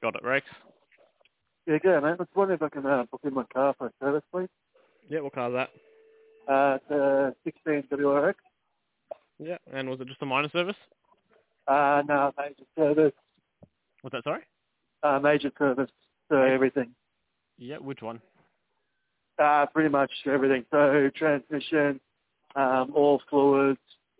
got it, Rex. Yeah, good, mate. I was wondering if I can book in my car for a service, please. Yeah, what car's that? It's a 16 WRX. Yeah, and was it just a minor service? No, major service. What's that, sorry? Major service. So Major? everything. Yeah, which one? Pretty much everything. So transmission, all fluids,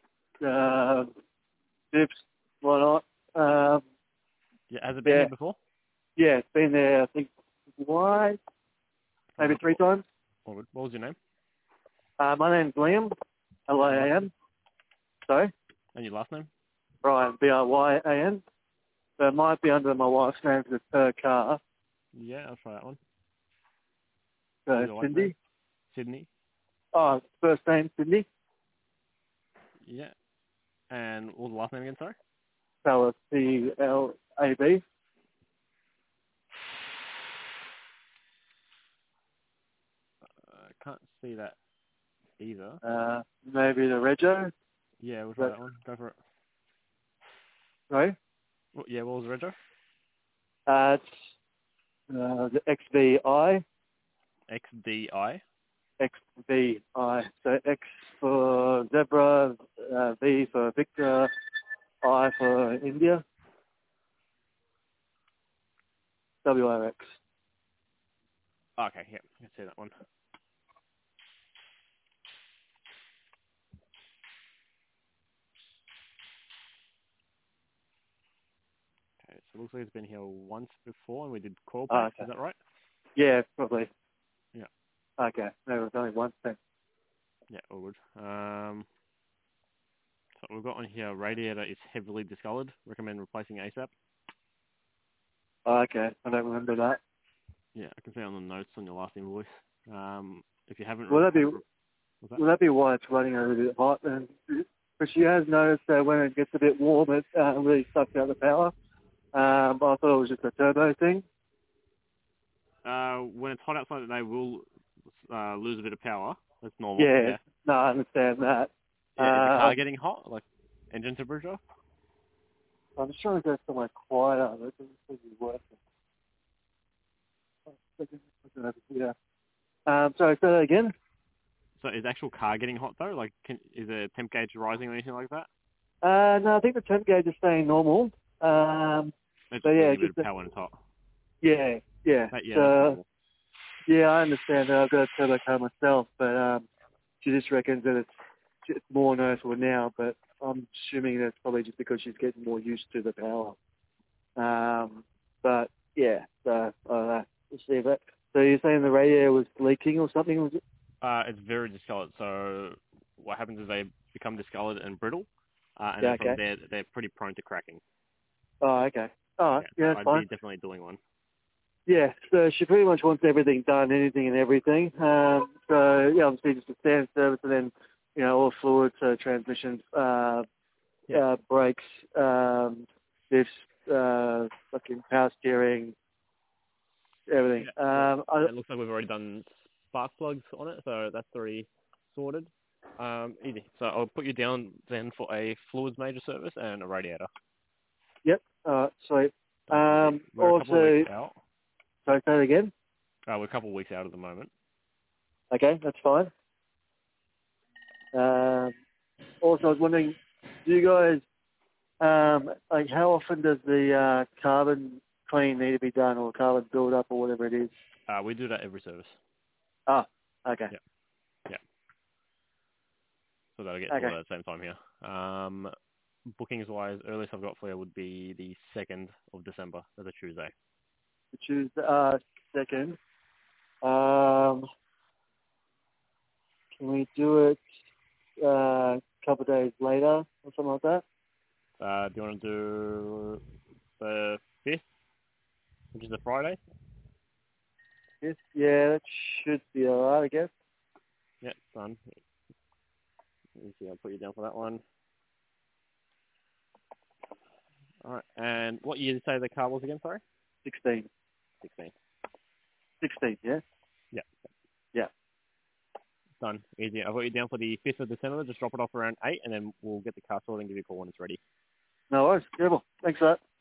dips, whatnot. Yeah, has it been here before? Yeah, it's been there, I think, twice, maybe 3 times. What was your name? My name's Liam, L-I-A-M. Sorry? And your last name? Brian, B-R-Y-A-N. So it might be under my wife's name because it's her car. Yeah, I'll try that one. So Cindy. Sydney. Oh, first name, Cindy. Yeah. And what was the last name again, sorry? So it's C-L-A-B. I can't see that either. Maybe the Rego. Yeah, we'll try that one. Go for it. Sorry? Yeah, what was the Rego? It's the XVI. XDI. XVI. So X for zebra, V for Victor, I for India. WRX. Okay, yeah, I can see that one. Okay, so it looks like it's been here once before and we did call back. Okay. Is that right? Yeah, probably. Yeah. Okay. No, it was only one thing. Yeah, all good. So we've got on here, radiator is heavily discolored. Recommend replacing ASAP. Okay. I don't remember that. Yeah, I can see on the notes on your last invoice. If you haven't... Will that be why it's running a little bit hot? And because she has noticed that when it gets a bit warm, it really sucks out the power. I thought it was just a turbo thing. When it's hot outside, they will lose a bit of power. That's normal. Yeah. No, I understand that. Yeah, is the car getting hot? Like engine temperature? I'm just trying to go somewhere quieter. It doesn't seem to be working. Yeah. Sorry, say that again? So is the actual car getting hot though? Like, is the temp gauge rising or anything like that? No, I think the temp gauge is staying normal. It's So just yeah, losing a bit of power when it's hot. Yeah. Yeah, that's So, normal. yeah, I understand that. I've got a turbo car myself, but she just reckons that it's more noticeable now. But I'm assuming that's probably just because she's getting more used to the power. But yeah, so we'll see that. So you're saying the radiator was leaking or something? Was it? It's very discolored. So what happens is they become discolored and brittle, and Yeah, then from okay. there they're pretty prone to cracking. Oh, okay. All right. Yeah, that's I'd fine. be definitely doing one. Yeah, so she pretty much wants everything done, anything and everything. So yeah, obviously just a standard service, and then all fluids, so transmissions, brakes, this, fucking power steering, everything. Yeah. It looks like we've already done spark plugs on it, so that's already sorted. Easy. So I'll put you down then for a fluids major service and a radiator. Yep. Sweet. We're a couple of weeks out. Sorry, say that again. We're a couple of weeks out at the moment. Okay, that's fine. Also, I was wondering, do you guys, like, how often does the carbon clean need to be done, or carbon build up, or whatever it is? We do that every service. Ah, okay. Yeah. So that'll get sorted at the same time here. Bookings wise, earliest I've got for you would be the 2nd of December. That's a Tuesday. The Tuesday, 2nd. Can we do it a couple of days later or something like that? Do you want to do the 5th, which is a Friday? Yes, yeah, that should be alright, I guess. Yeah, done. Let me see, I'll put you down for that one. Alright, and what year did you say the car was again, sorry? 16. 16. 16, yeah? Yeah. Yeah. Done. Easy. I've got you down for the 5th of December. Just drop it off around 8, and then we'll get the car sorted and give you a call when it's ready. No worries. Beautiful. Thanks for that.